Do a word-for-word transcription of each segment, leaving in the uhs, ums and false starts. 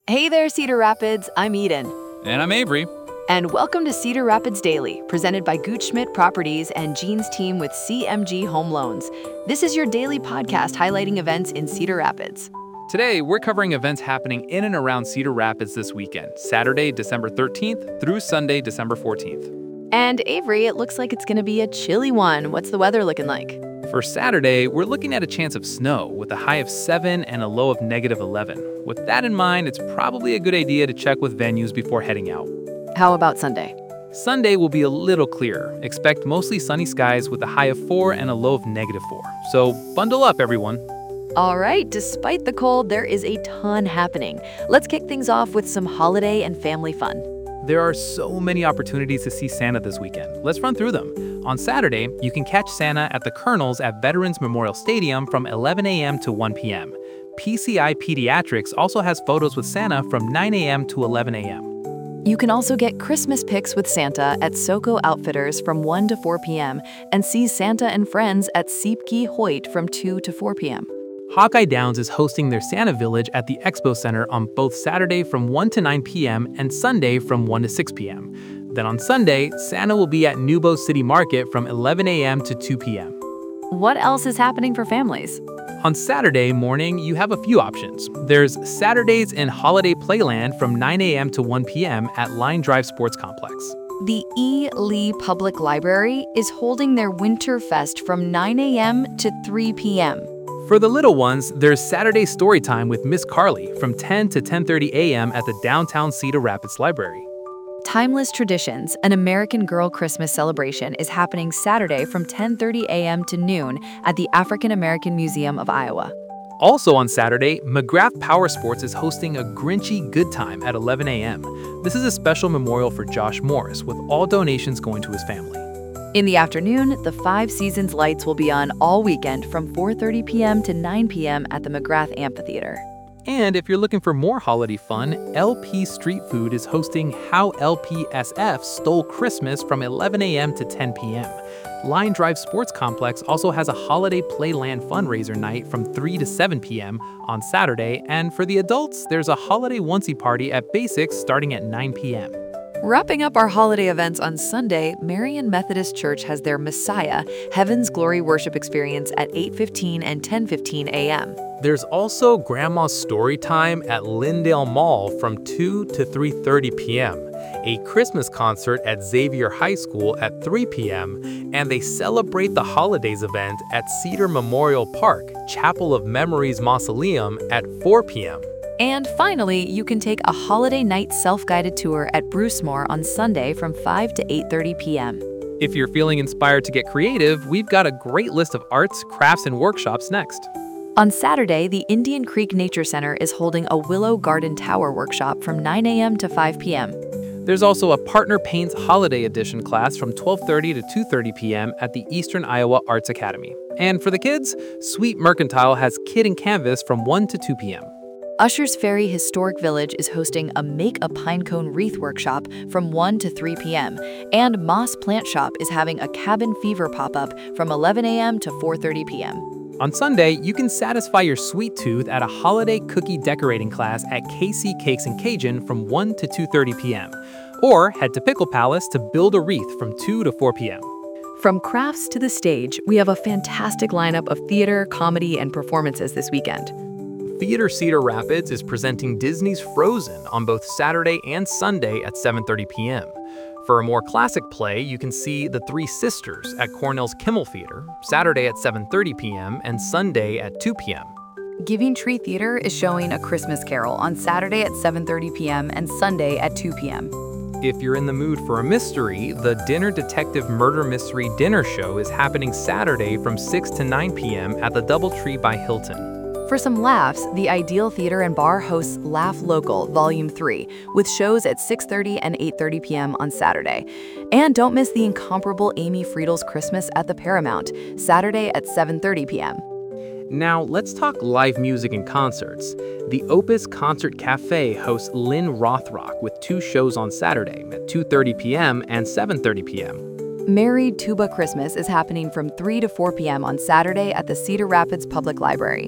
Hey there, Cedar Rapids. I'm Eden. And I'm Avery. And welcome to Cedar Rapids Daily, presented by Gutschmidt Properties and Jean's team with C M G Home Loans. This is your daily podcast highlighting events in Cedar Rapids. Today, we're covering events happening in and around Cedar Rapids this weekend, Saturday, December thirteenth through Sunday, December fourteenth. And Avery, it looks like it's going to be a chilly one. What's the weather looking like? For Saturday, we're looking at a chance of snow with a high of seven and a low of negative eleven. With that in mind, it's probably a good idea to check with venues before heading out. How about Sunday? Sunday will be a little clearer. Expect mostly sunny skies with a high of four and a low of negative four. So bundle up, everyone. All right, despite the cold, there is a ton happening. Let's kick things off with some holiday and family fun. There are so many opportunities to see Santa this weekend. Let's run through them. On Saturday, you can catch Santa at the Colonels at Veterans Memorial Stadium from eleven a.m. to one p.m. P C I Pediatrics also has photos with Santa from nine a.m. to eleven a.m. You can also get Christmas pics with Santa at Soko Outfitters from one to four p.m. and see Santa and Friends at Siepke Hoyt from two to four p.m. Hawkeye Downs is hosting their Santa Village at the Expo Center on both Saturday from one to nine p.m. and Sunday from one to six p.m. Then on Sunday, Santa will be at Nubo City Market from eleven a.m. to two p.m. What else is happening for families? On Saturday morning, you have a few options. There's Saturdays in Holiday Playland from nine a.m. to one p.m. at Line Drive Sports Complex. The E. Lee Public Library is holding their Winter Fest from nine a.m. to three p.m. For the little ones, there's Saturday Story Time with Miss Carly from ten to ten thirty a.m. at the downtown Cedar Rapids Library. Timeless Traditions, an American Girl Christmas celebration, is happening Saturday from ten thirty a.m. to noon at the African American Museum of Iowa. Also on Saturday, McGrath Power Sports is hosting a Grinchy Good Time at eleven a.m. This is a special memorial for Josh Morris, with all donations going to his family. In the afternoon, the Five Seasons lights will be on all weekend from four thirty p.m. to nine p.m. at the McGrath Amphitheater. And if you're looking for more holiday fun, L P Street Food is hosting How L P S F Stole Christmas from eleven a.m. to ten p.m. Line Drive Sports Complex also has a Holiday Playland fundraiser night from three to seven p.m. on Saturday, and for the adults, there's a holiday onesie party at Basics starting at nine p.m. Wrapping up our holiday events on Sunday, Marian Methodist Church has their Messiah, Heaven's Glory worship experience at eight fifteen and ten fifteen a.m. There's also Grandma's Story Time at Lyndale Mall from two to three thirty p.m., a Christmas concert at Xavier High School at three p.m., and they celebrate the holidays event at Cedar Memorial Park, Chapel of Memories Mausoleum at four p.m. And finally, you can take a holiday night self-guided tour at Brucemore on Sunday from five to eight thirty p.m. If you're feeling inspired to get creative, we've got a great list of arts, crafts, and workshops next. On Saturday, the Indian Creek Nature Center is holding a Willow Garden Tower workshop from nine a.m. to five p.m. There's also a Partner Paints Holiday Edition class from twelve thirty to two thirty p.m. at the Eastern Iowa Arts Academy. And for the kids, Sweet Mercantile has Kid and Canvas from one to two p.m. Usher's Ferry Historic Village is hosting a Make a Pinecone Wreath workshop from one to three p.m. And Moss Plant Shop is having a Cabin Fever pop-up from eleven a.m. to four thirty p.m. On Sunday, you can satisfy your sweet tooth at a holiday cookie decorating class at K C Cakes and Cajun from one to two thirty p.m. Or head to Pickle Palace to build a wreath from two to four p.m. From crafts to the stage, we have a fantastic lineup of theater, comedy, and performances this weekend. Theater Cedar Rapids is presenting Disney's Frozen on both Saturday and Sunday at seven thirty p.m. For a more classic play, you can see The Three Sisters at Cornell's Kimmel Theater, Saturday at seven thirty p.m. and Sunday at two p.m. Giving Tree Theater is showing A Christmas Carol on Saturday at seven thirty p.m. and Sunday at two p.m. If you're in the mood for a mystery, the Dinner Detective Murder Mystery Dinner Show is happening Saturday from six to nine p.m. at the Doubletree by Hilton. For some laughs, the Ideal Theater and Bar hosts Laugh Local Volume three, with shows at six thirty and eight thirty p.m. on Saturday. And don't miss the incomparable Amy Friedel's Christmas at the Paramount, Saturday at seven thirty p.m. Now, let's talk live music and concerts. The Opus Concert Cafe hosts Lynn Rothrock with two shows on Saturday at two thirty p.m. and seven thirty p.m. Married Tuba Christmas is happening from three to four p.m. on Saturday at the Cedar Rapids Public Library.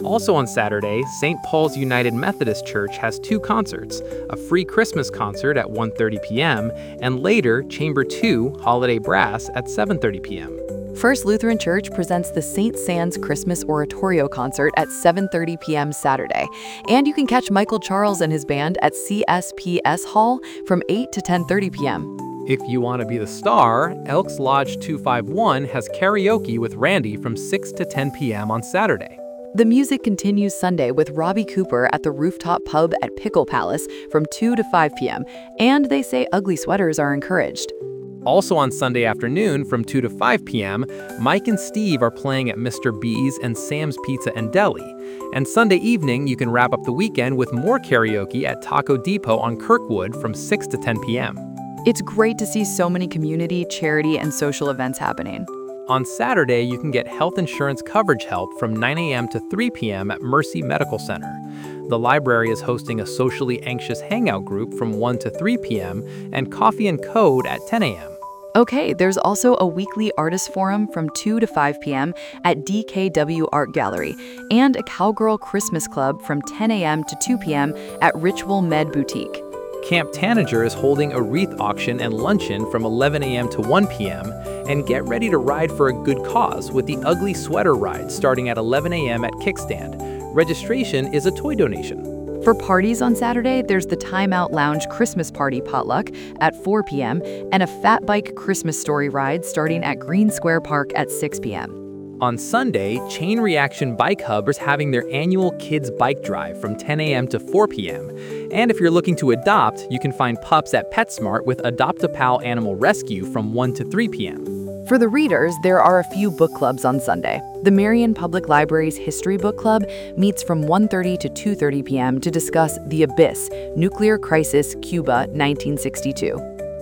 Also on Saturday, Saint Paul's United Methodist Church has two concerts, a free Christmas concert at one thirty p.m. and later Chamber two Holiday Brass at seven thirty p.m. First Lutheran Church presents the Saint Sands Christmas Oratorio Concert at seven thirty p.m. Saturday. And you can catch Michael Charles and his band at C S P S Hall from eight to ten thirty p.m. If you want to be the star, Elks Lodge two fifty-one has karaoke with Randy from six to ten p.m. on Saturday. The music continues Sunday with Robbie Cooper at the Rooftop Pub at Pickle Palace from two to five p.m. And they say ugly sweaters are encouraged. Also on Sunday afternoon from two to five p.m., Mike and Steve are playing at Mister B's and Sam's Pizza and Deli. And Sunday evening, you can wrap up the weekend with more karaoke at Taco Depot on Kirkwood from six to ten p.m. It's great to see so many community, charity, and social events happening. On Saturday, you can get health insurance coverage help from nine a.m. to three p.m. at Mercy Medical Center. The library is hosting a socially anxious hangout group from one to three p.m. and Coffee and Code at ten a.m. Okay, there's also a weekly artist forum from two to five p.m. at D K W Art Gallery and a Cowgirl Christmas Club from ten a.m. to two p.m. at Ritual Med Boutique. Camp Tanager is holding a wreath auction and luncheon from eleven a.m. to one p.m. and get ready to ride for a good cause with the Ugly Sweater Ride starting at eleven a.m. at Kickstand. Registration is a toy donation. For parties on Saturday, there's the Time Out Lounge Christmas Party Potluck at four p.m. and a Fat Bike Christmas Story Ride starting at Green Square Park at six p.m. On Sunday, Chain Reaction Bike Hub is having their annual Kids Bike Drive from ten a.m. to four p.m. And if you're looking to adopt, you can find pups at PetSmart with Adopt-A-Pal Animal Rescue from one to three p.m. For the readers, there are a few book clubs on Sunday. The Marion Public Library's History Book Club meets from one thirty to two thirty p.m. to discuss The Abyss, Nuclear Crisis, Cuba, nineteen sixty-two.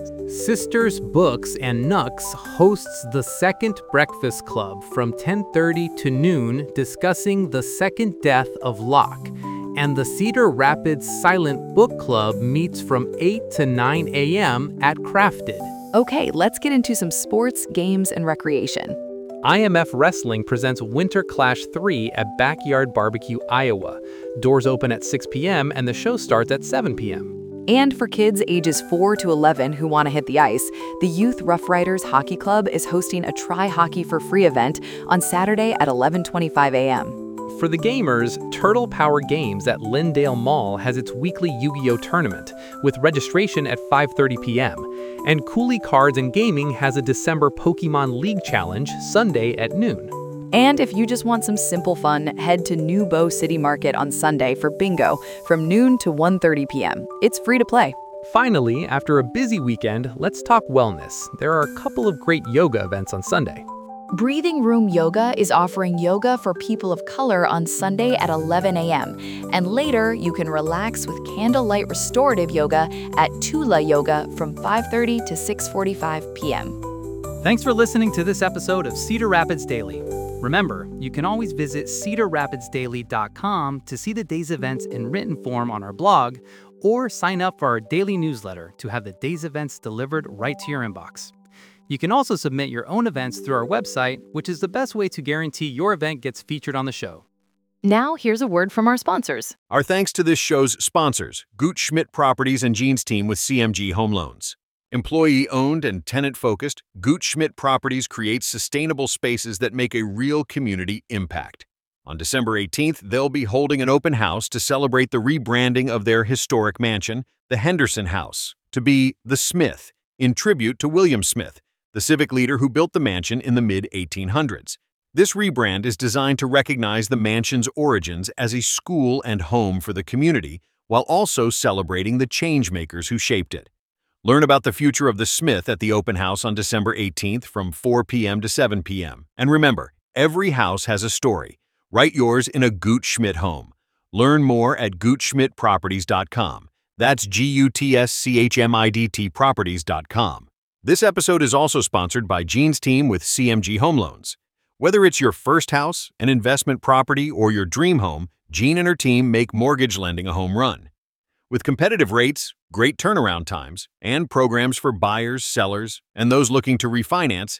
Sisters Books and Nux hosts the Second Breakfast Club from ten thirty to noon discussing the second death of Locke. And the Cedar Rapids Silent Book Club meets from eight to nine a.m. at Crafted. Okay, let's get into some sports, games, and recreation. I M F Wrestling presents Winter Clash three at Backyard Barbecue, Iowa. Doors open at six p.m. and the show starts at seven p.m. And for kids ages four to eleven who want to hit the ice, the Youth Rough Riders Hockey Club is hosting a Try Hockey for Free event on Saturday at eleven twenty-five a.m. For the gamers, Turtle Power Games at Lyndale Mall has its weekly Yu-Gi-Oh! Tournament, with registration at five thirty p.m. And Cooley Cards and Gaming has a December Pokemon League Challenge Sunday at noon. And if you just want some simple fun, head to New Bow City Market on Sunday for bingo from noon to one thirty p.m. It's free to play. Finally, after a busy weekend, let's talk wellness. There are a couple of great yoga events on Sunday. Breathing Room Yoga is offering yoga for people of color on Sunday at eleven a.m. And later, you can relax with candlelight restorative yoga at Tula Yoga from five thirty to six forty-five p.m. Thanks for listening to this episode of Cedar Rapids Daily. Remember, you can always visit cedar rapids daily dot com to see the day's events in written form on our blog, or sign up for our daily newsletter to have the day's events delivered right to your inbox. You can also submit your own events through our website, which is the best way to guarantee your event gets featured on the show. Now, here's a word from our sponsors. Our thanks to this show's sponsors, Gooch Schmidt Properties and Jean's team with C M G Home Loans. Employee-owned and tenant-focused, Gooch Schmidt Properties creates sustainable spaces that make a real community impact. On December eighteenth, they'll be holding an open house to celebrate the rebranding of their historic mansion, the Henderson House, to be The Smith, in tribute to William Smith, the civic leader who built the mansion in the mid eighteen hundreds. This rebrand is designed to recognize the mansion's origins as a school and home for the community, while also celebrating the changemakers who shaped it. Learn about the future of the Smith at the open house on December eighteenth from four p.m. to seven p.m. And remember, every house has a story. Write yours in a Gooch Schmidt home. Learn more at gooch schmidt properties dot com. That's G U T S C H M I D T properties dot com. This episode is also sponsored by Jean's team with C M G Home Loans. Whether it's your first house, an investment property, or your dream home, Jean and her team make mortgage lending a home run. With competitive rates, great turnaround times, and programs for buyers, sellers, and those looking to refinance,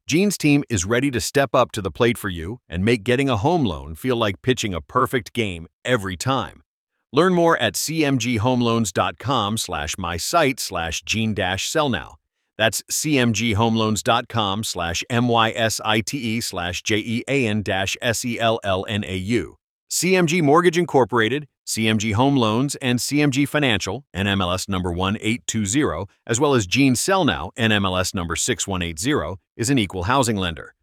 Gene's team is ready to step up to the plate for you and make getting a home loan feel like pitching a perfect game every time. Learn more at cmghomeloans.com slash my site slash gene dash sell now. That's cmghomeloans.com slash M-Y-S-I-T-E slash J-E-A-N dash S-E-L-L-N-A-U. C M G Mortgage Incorporated, C M G Home Loans, and C M G Financial, N M L S number one eight two zero, as well as Gene Sell Now, N M L S number six one eight zero, is an equal housing lender.